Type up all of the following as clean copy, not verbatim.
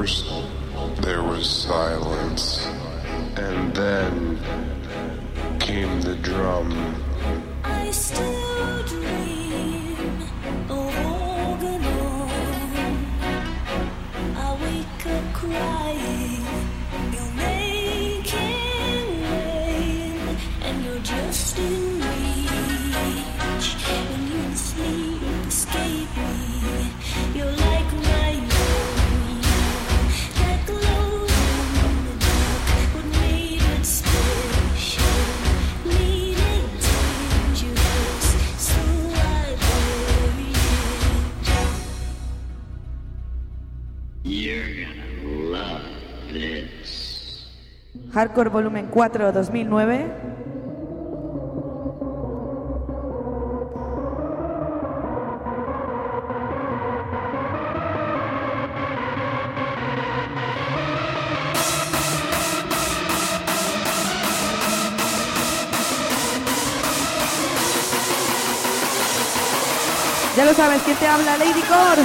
First, there was silence, and then came the drum. I still dream of Organon. I wake up crying. You're making rain, and you're just in reach. When you sleep, escape me. You're like my own. That glow in the dark, what made it special? Made it dangerous, so I buried it. You're gonna love this. Hardcore Volumen 4, 2009. Ya lo sabes, ¿quién te habla? Lady Core.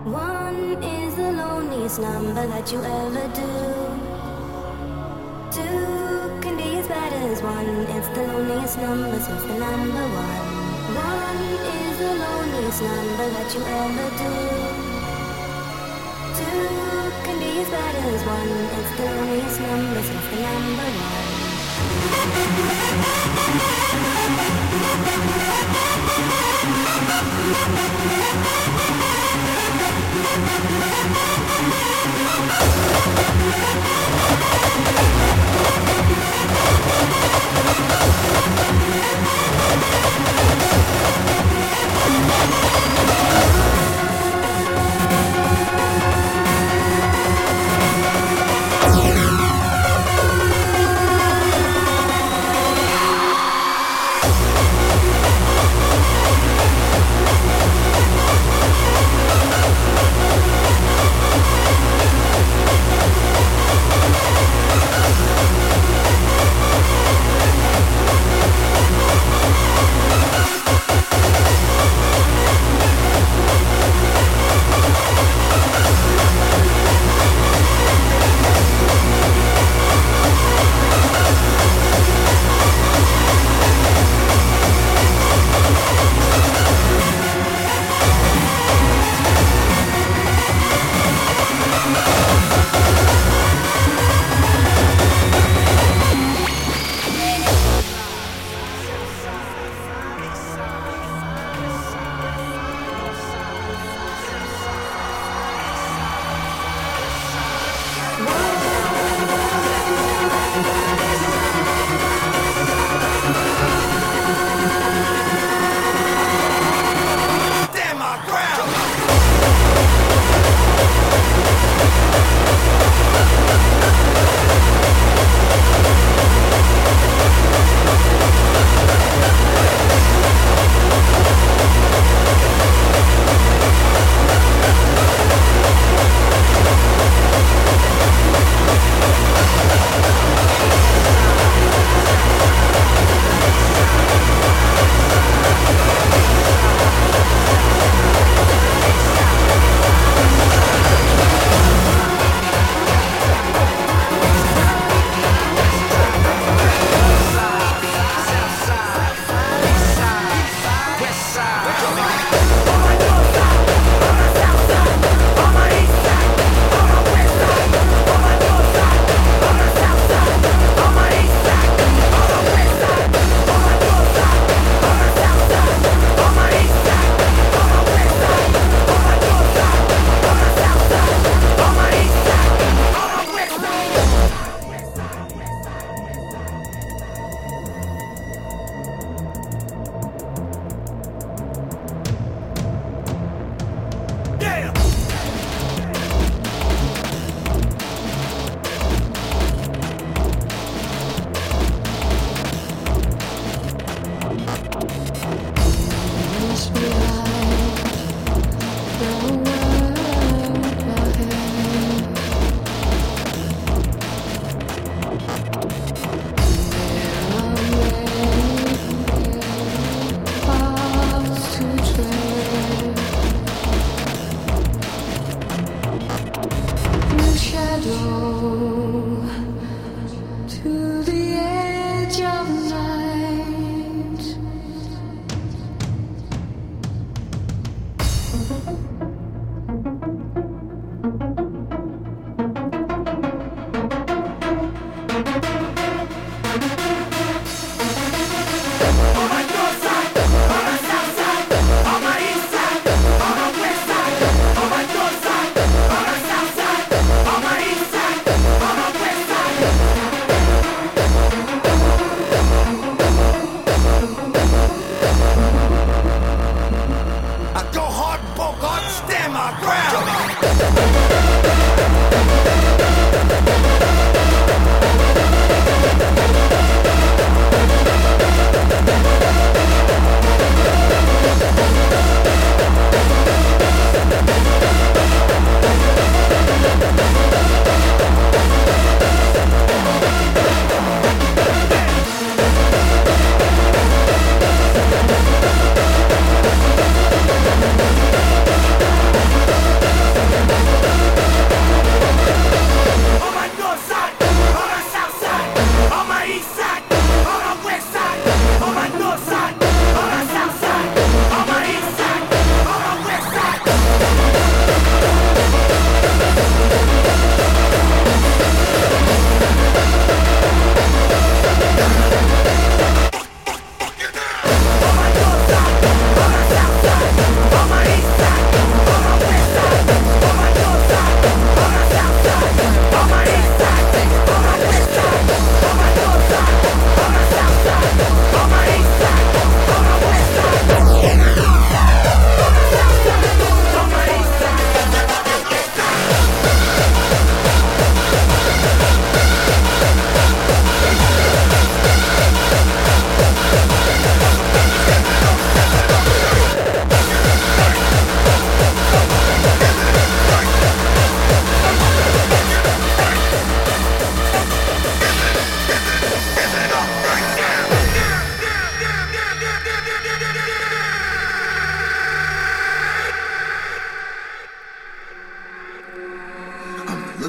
One is the loneliest number that you ever do. Two can be as bad as one. It's the loneliest number since the number one. One is the loneliest number that you ever do. Two can be as bad as one. It's the loneliest number since the number one.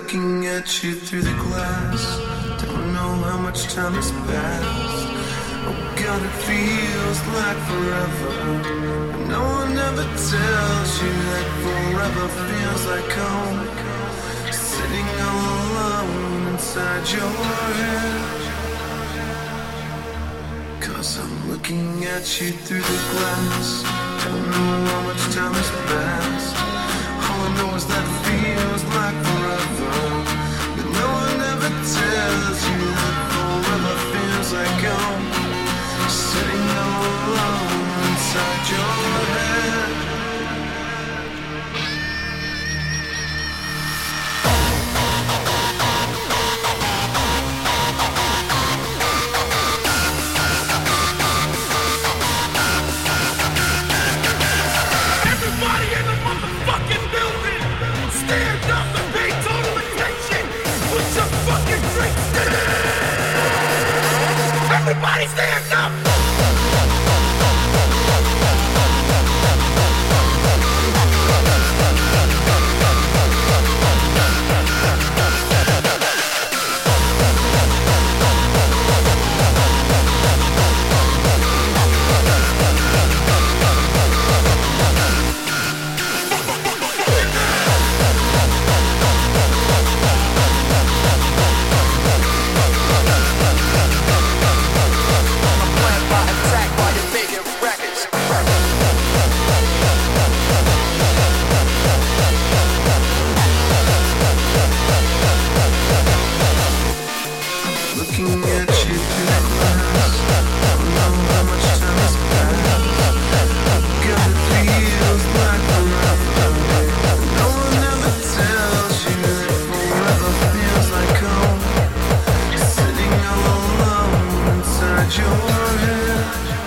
looking at you through the glass. Don't know how much time has passed. Oh God, it feels like forever. But no one ever tells you that forever feels like home. Sitting all alone inside your head. 'Cause I'm looking at you through the glass. Don't know how much time has passed. All I know is that it feels like forever. But no one ever tells you that forever feels like home. Sitting all alone inside your head. Everybody in the motherfucking building, stand up and pay total attention. Put your fucking drinks down. Everybody stand up. Looking at you through the glass. Don't know how much time has passed. God, it feels like forever. No one ever tells you that forever feels like home. Sitting all alone inside your head.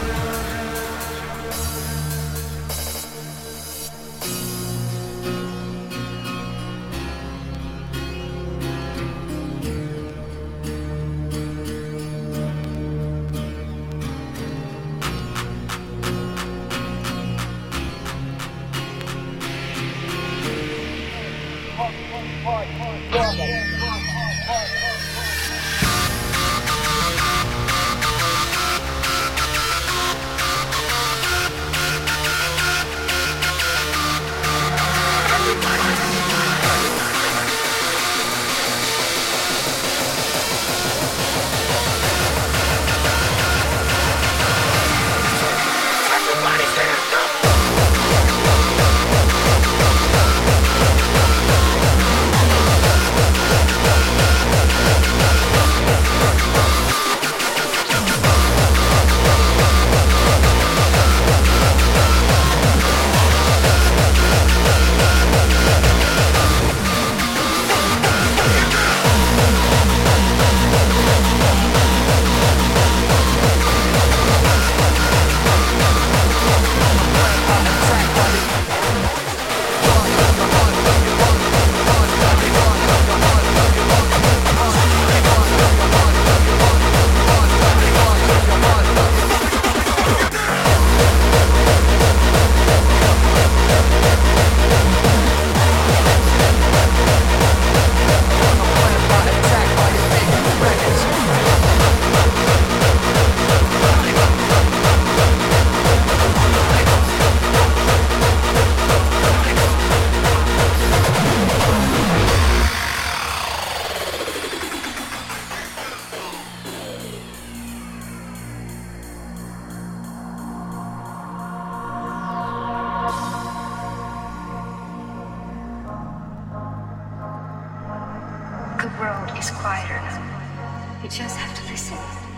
The world is quieter now. We just have to listen.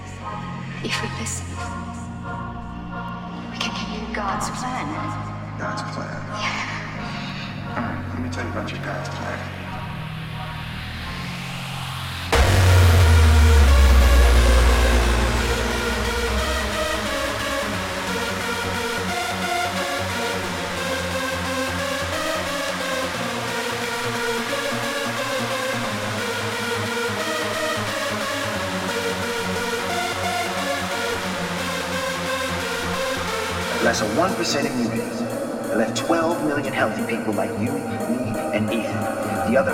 If we listen, we can hear God's plan. God's plan? Yeah. Alright, let me tell you about your God's plan. Less than 1% immunity. left 12 million healthy people like you, me, and Ethan. The other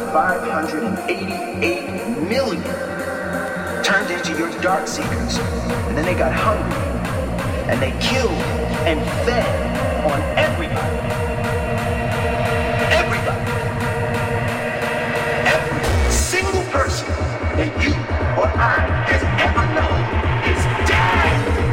588 million turned into your dark seekers. And then they got hungry. And they killed and fed on everybody. Everybody. Every single person that you or I has ever known is dead.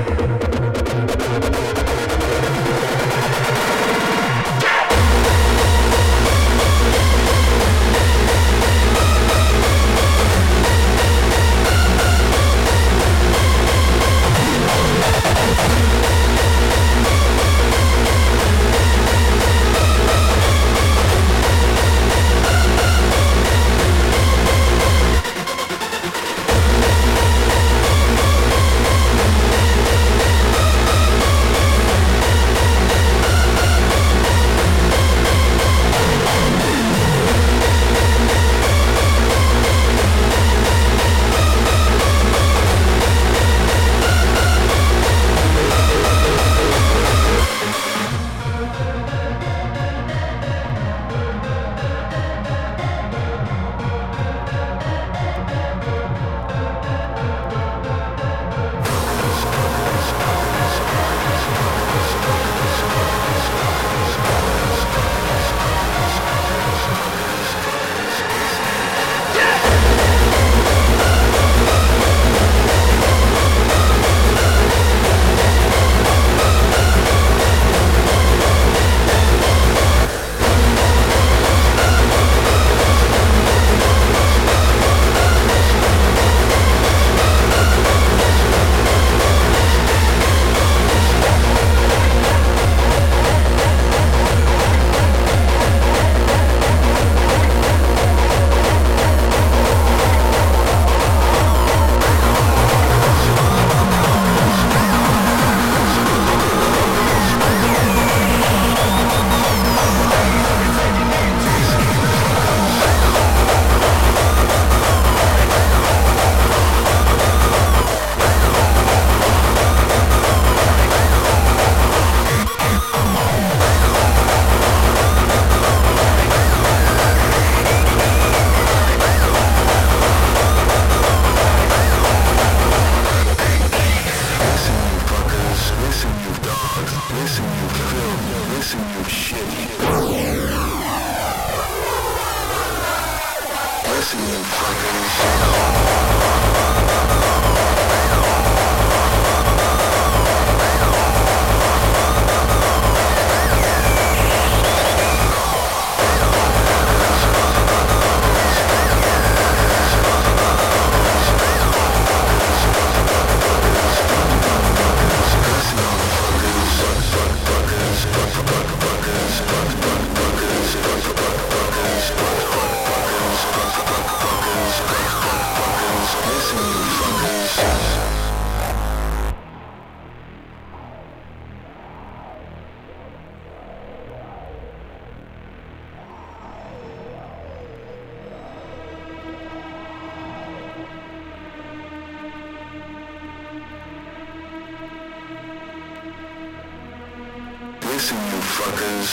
Listen, you fuckers.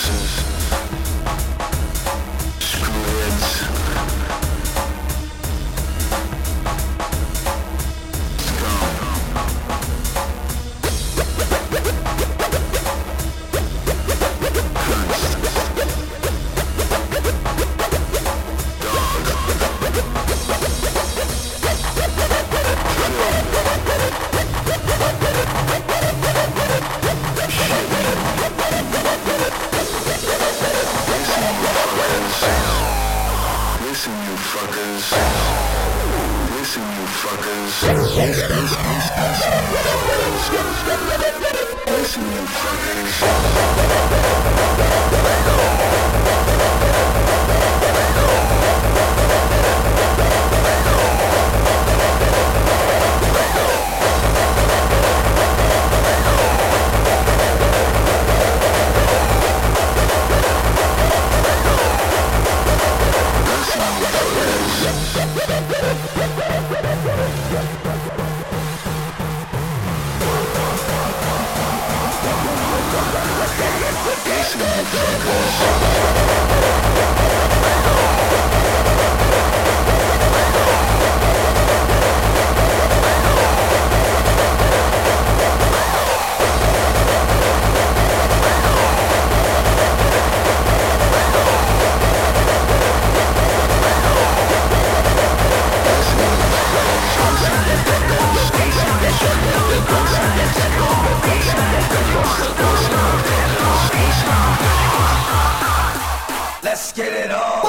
Screwheads. Listen, you fuckers. Listen, you fuckers. Listen, you fuckers. Listen, you fuckers. let's get it on.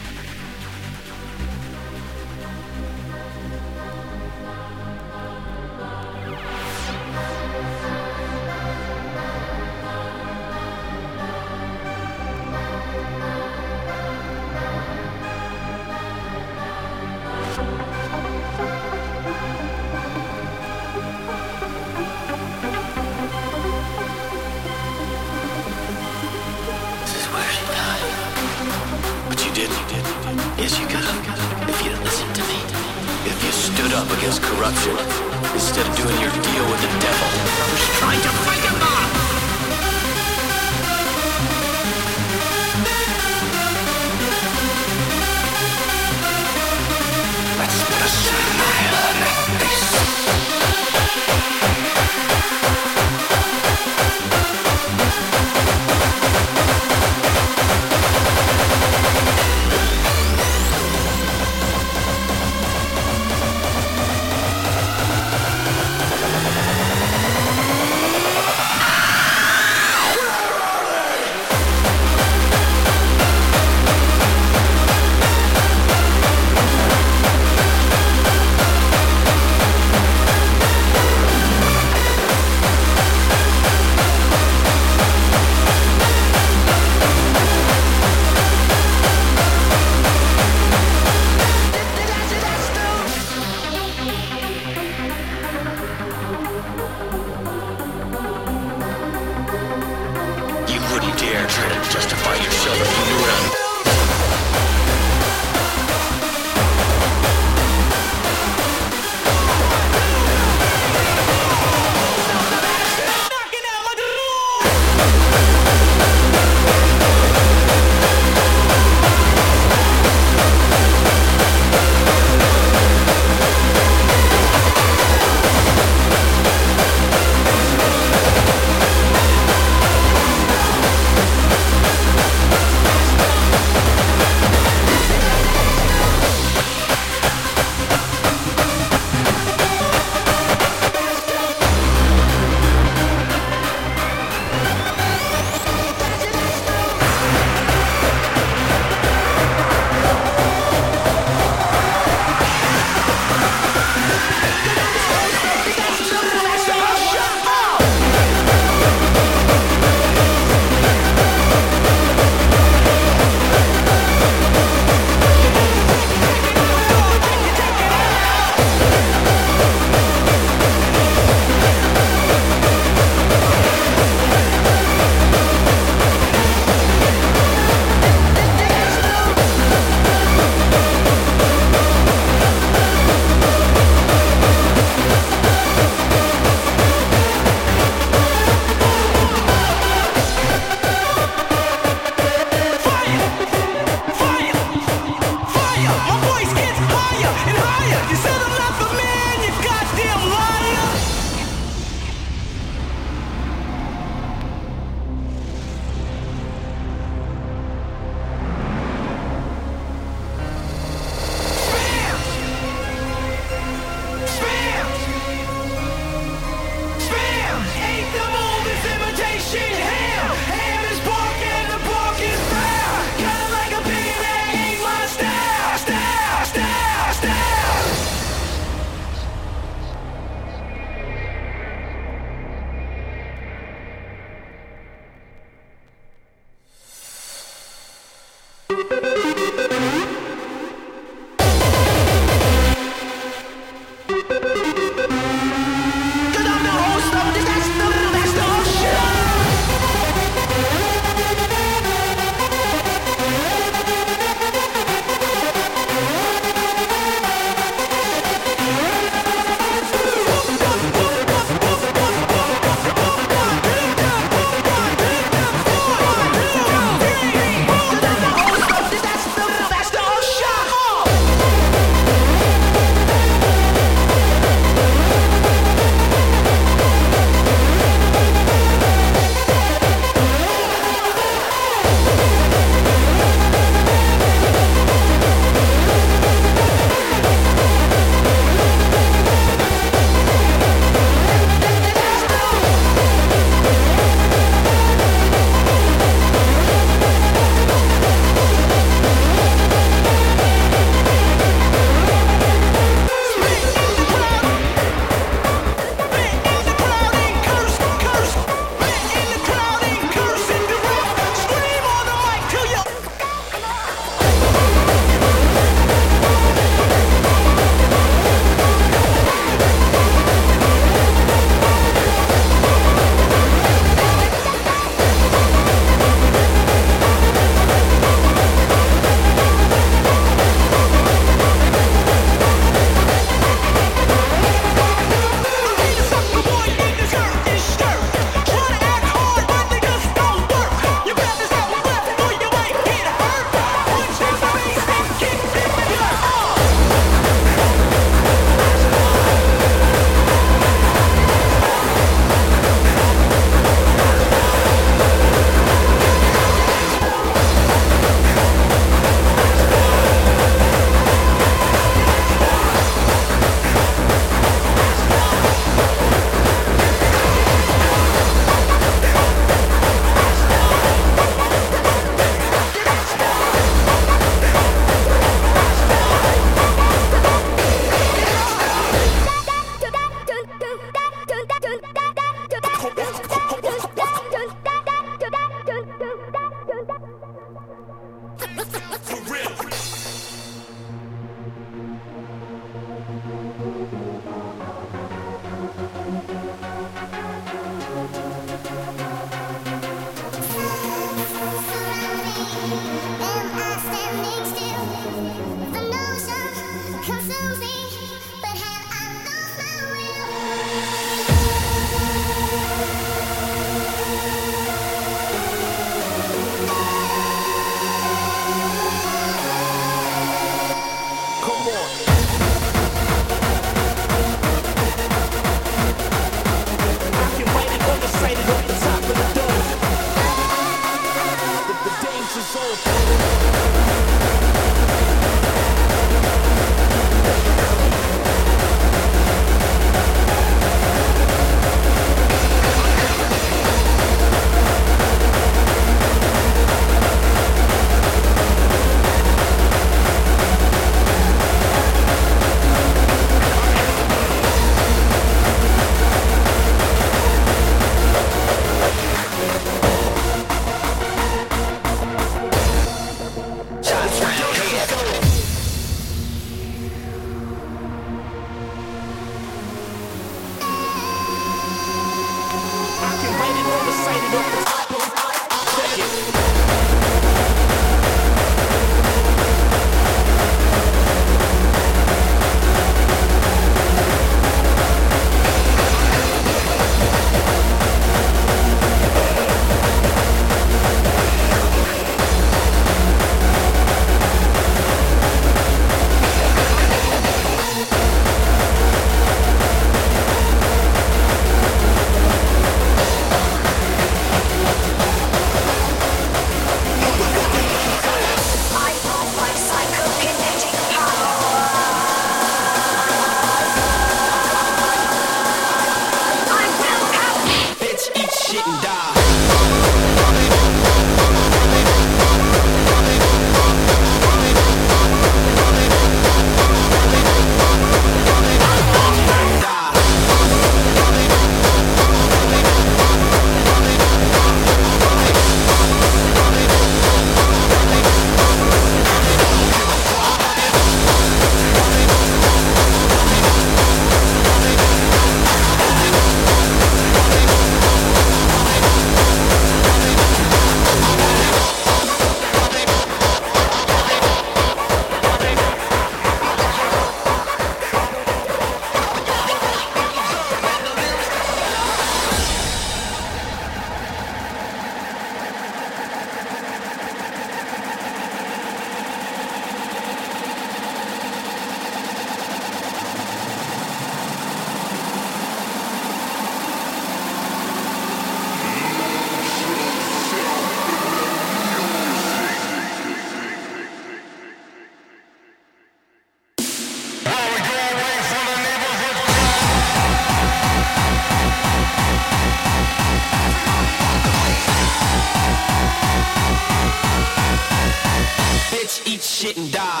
shit and die.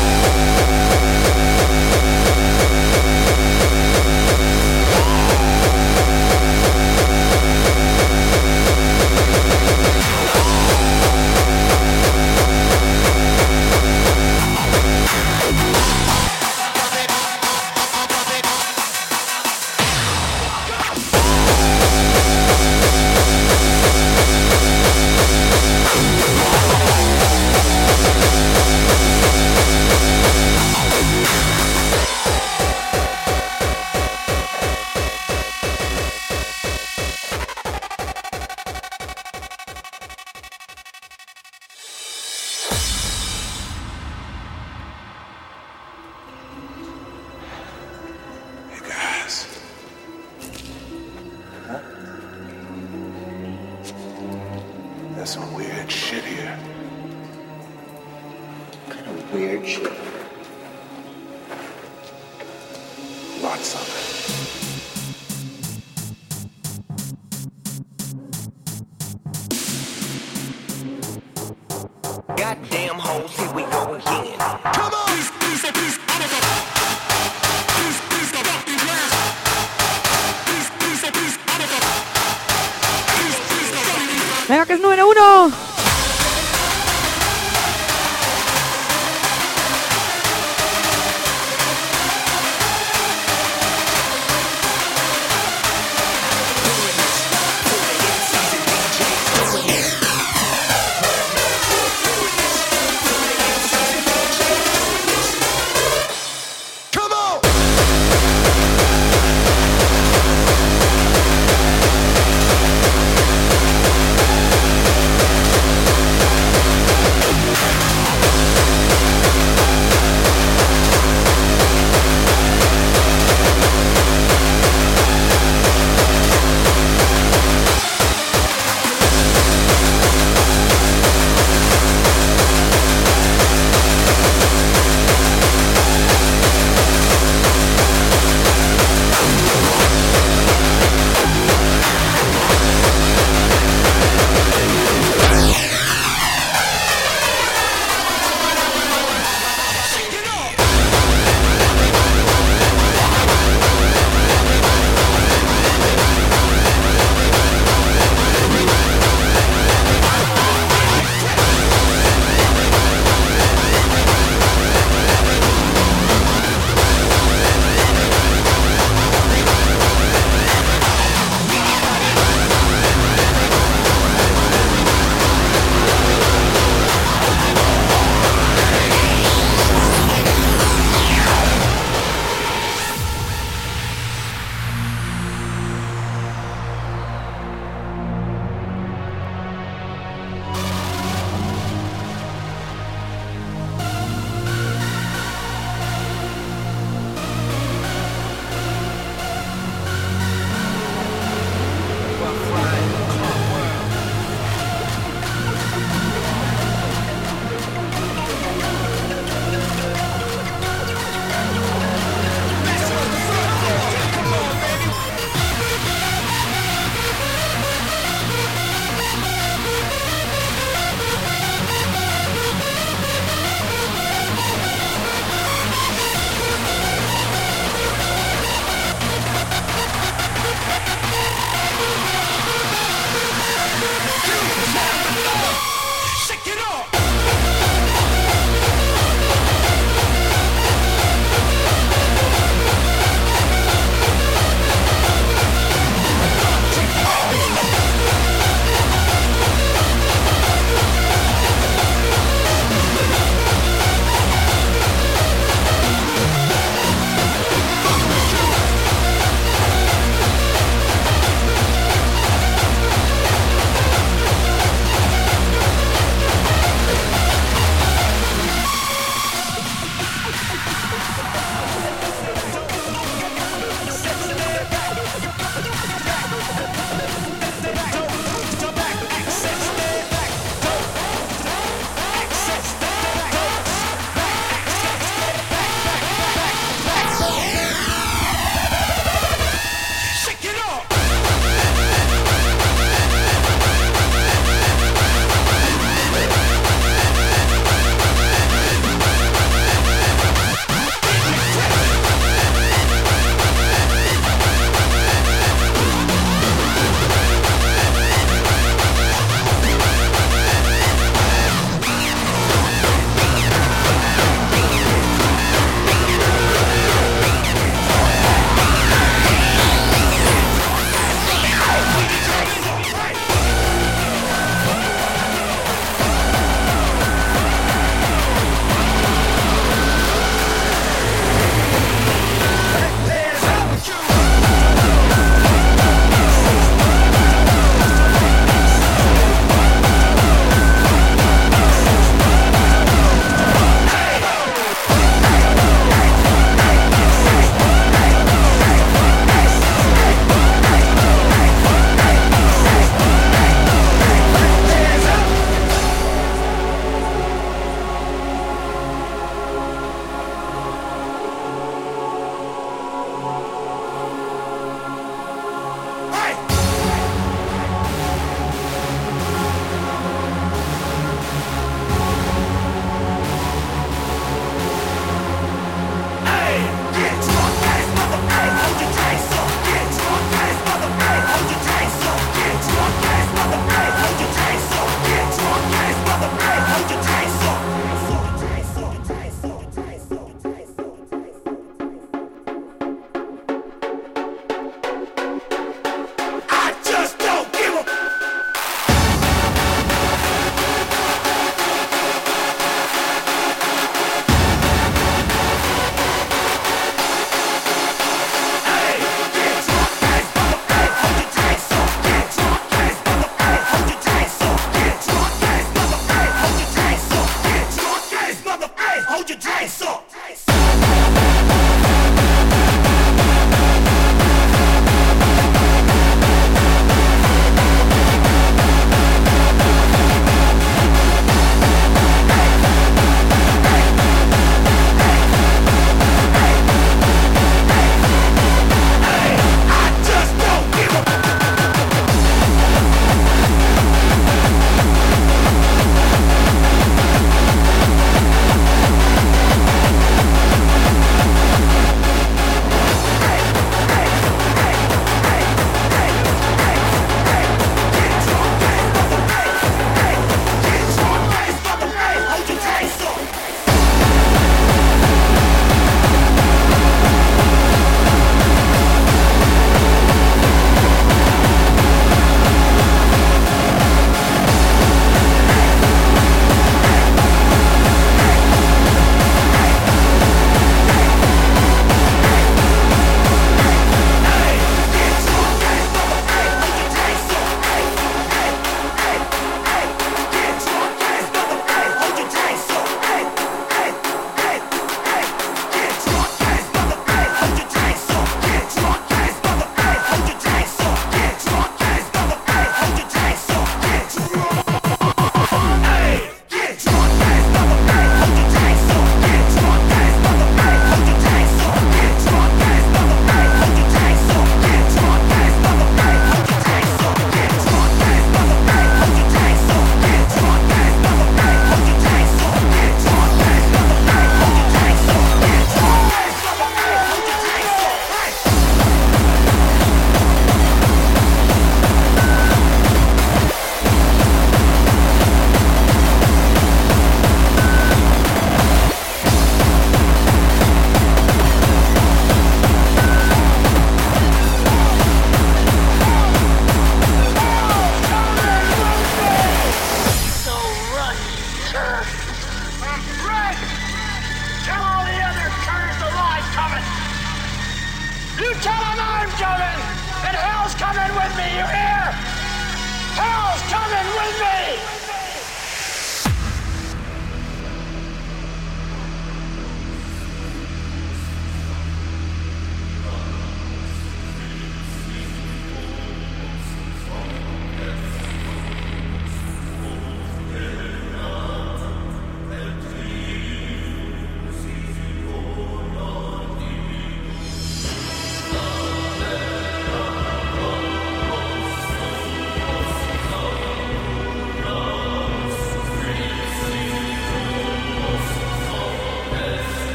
There's some weird shit here. What kind of weird shit? Lots of it. Goddamn hoes, here we go again. Come on! Venga, que es número 1.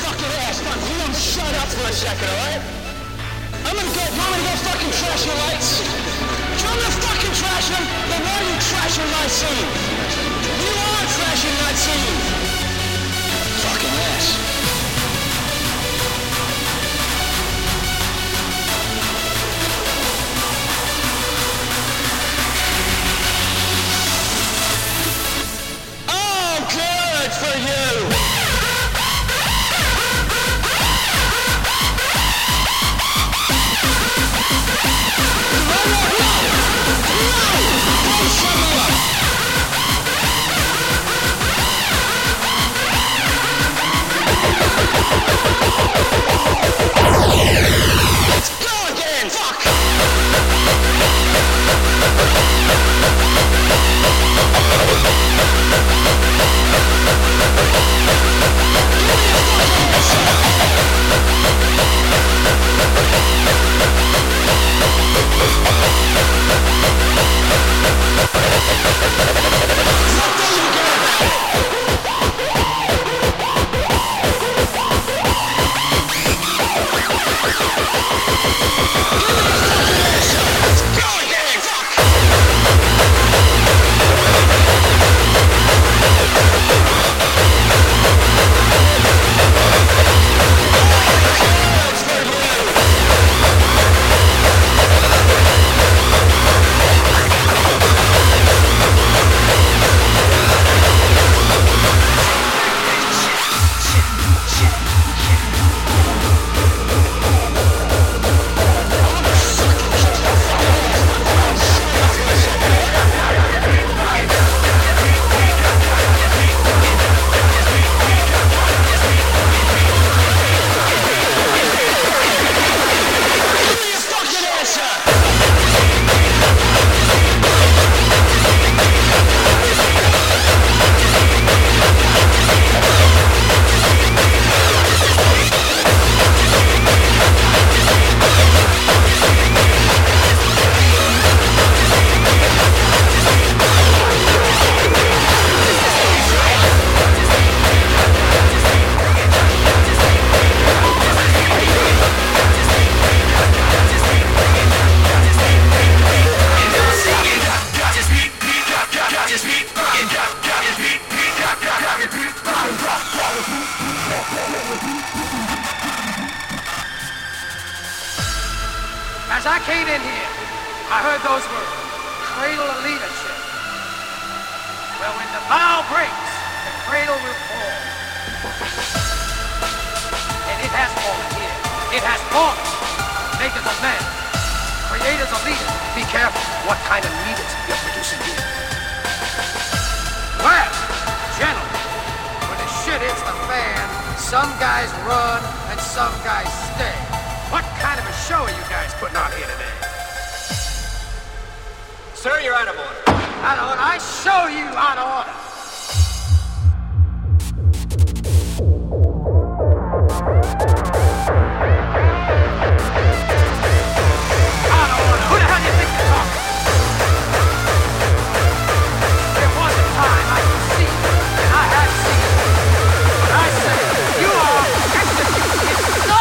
fucking ass. Fuck, you don't shut up for a second, alright? I'm gonna go, you want me to go fucking trash your lights? If I'm gonna fucking trash them, then why are you trashing my scene? You are trashing my scene! Fucking ass. Good for you! Let's go again! Fuck! As I came in here, I heard those words, cradle of leadership. Well, when the bow breaks, the cradle will fall. And it has fallen here. It has fallen. Makers of men, creators of leaders, be careful what kind of leaders you're producing here. Well, gentlemen, when the shit hits the fan, some guys run and some guys stay. What kind of a show are you guys putting on here today? Sir, you're out of order. Out of order? I show you out of order. Out of order? Who the hell do you think you're talking? There was a time I could see, and I have seen. But I say, you are executed. No!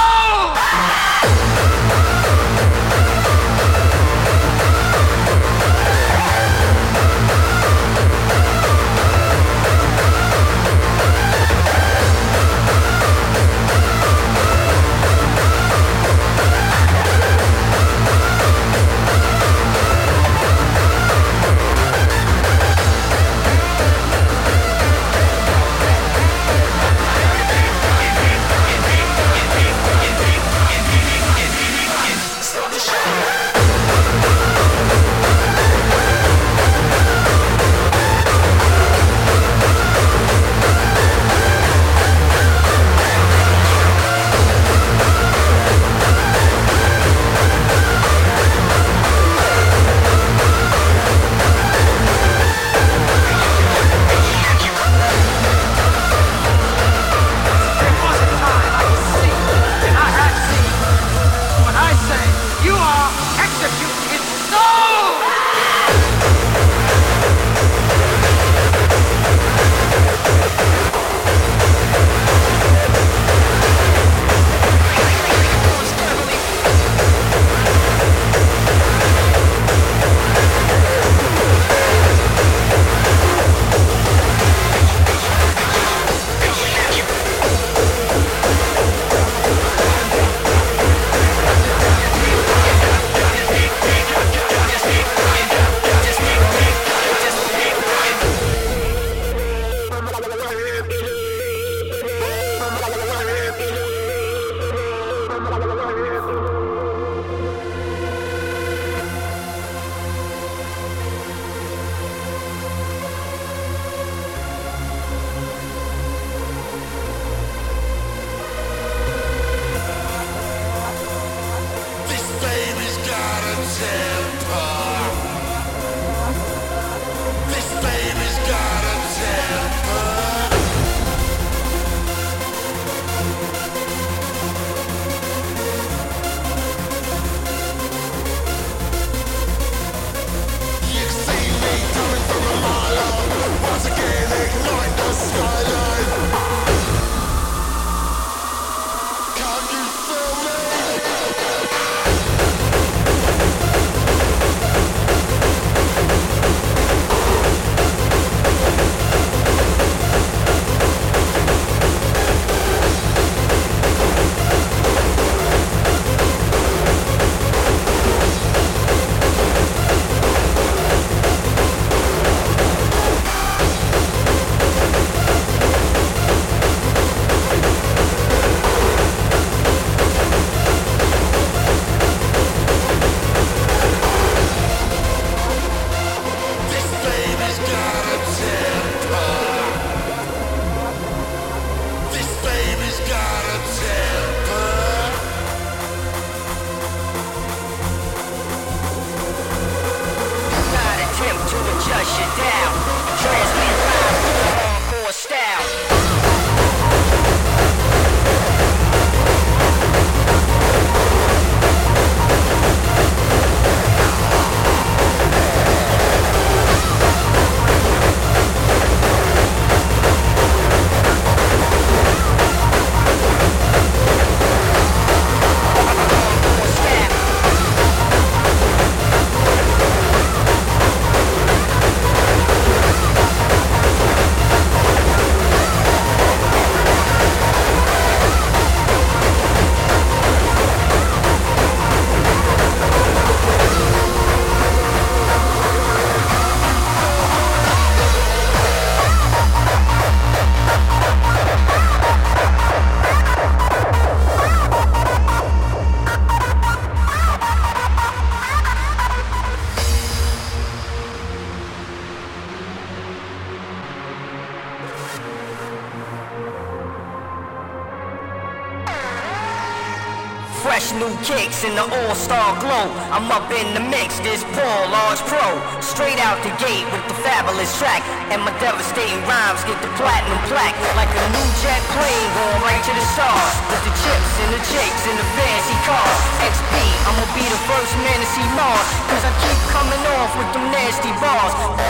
fresh new kicks in the all-star glow. I'm up in the mix, this Paul, large pro. Straight out the gate with the fabulous track. And my devastating rhymes get the platinum plaque. Like a new jet plane going right to the stars. With the chips and the chicks and the fancy cars. XP, I'ma be the first man to see Mars. Cause I keep coming off with them nasty bars.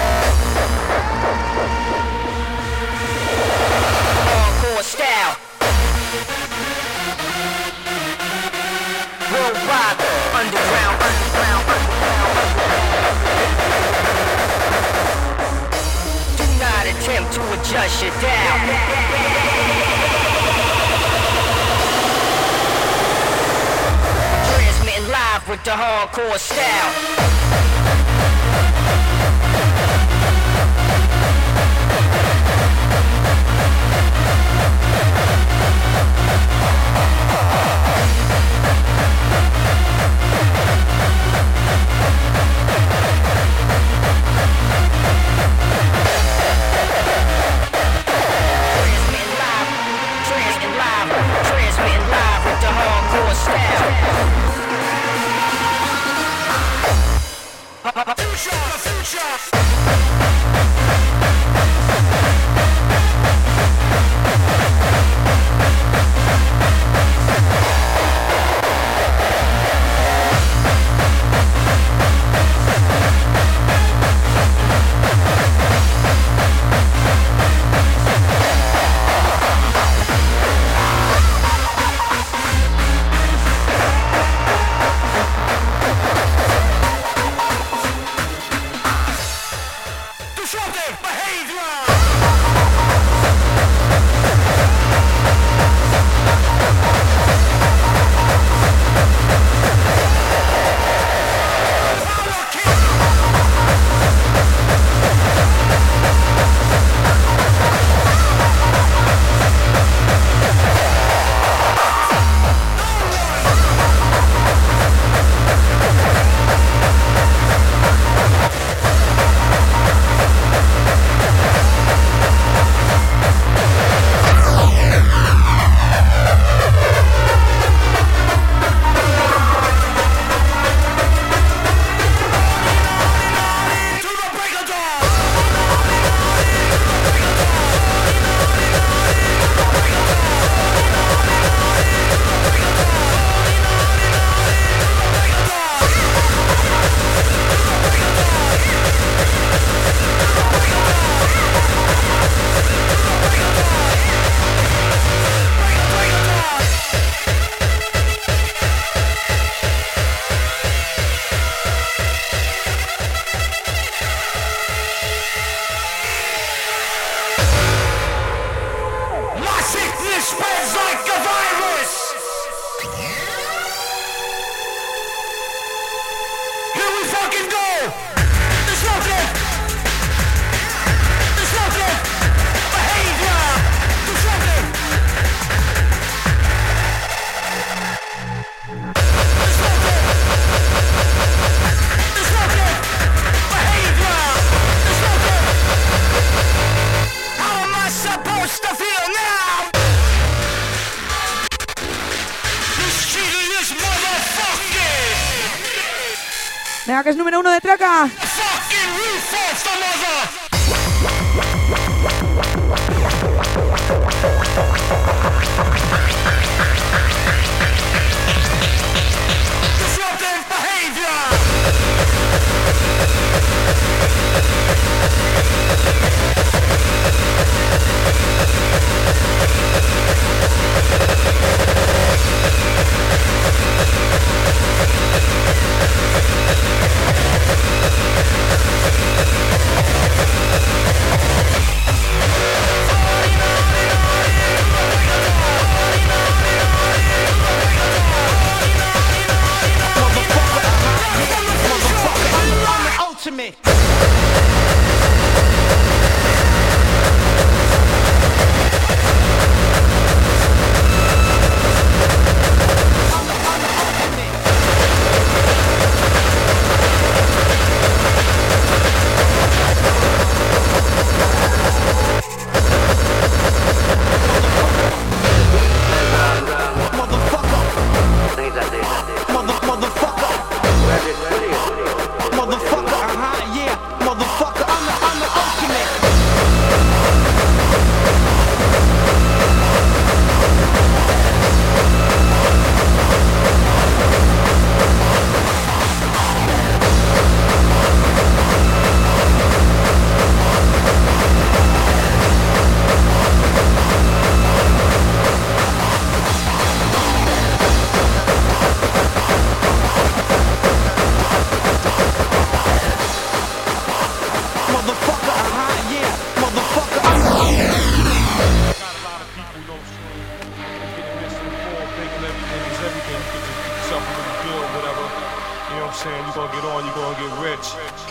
Hardcore style. Worldwide, underground. Do not attempt to adjust your dial. Transmitting live with the hardcore style. Venga, que es número 1 de Traca.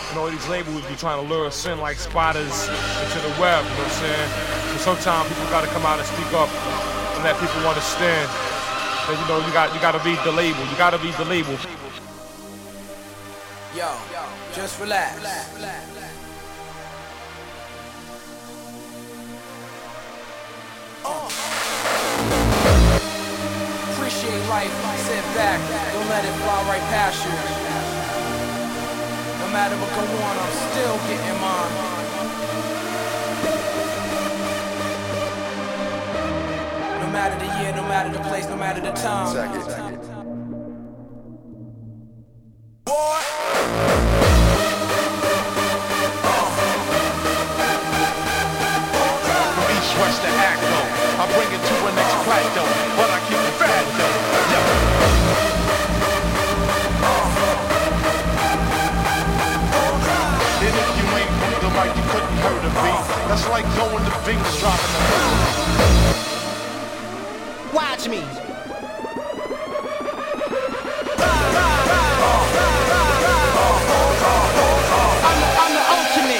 And all these labels be trying to lure us in like spiders into the web, you know what I'm saying? So sometimes people gotta come out and speak up and let people understand that, you know, you gotta read the label. You gotta read the label. Yo, just relax. Appreciate life, sit back, don't let it fly right past you. No matter what go on, I'm still getting mine. No matter the year, no matter the place, no matter the time. West to act though, I bring it to a next plateau, but I keep it fat though. Yo. And if you ain't from the right, you couldn't hurt a beat. That's like going to fingers dropping the hood. Watch me. I'm the ultimate.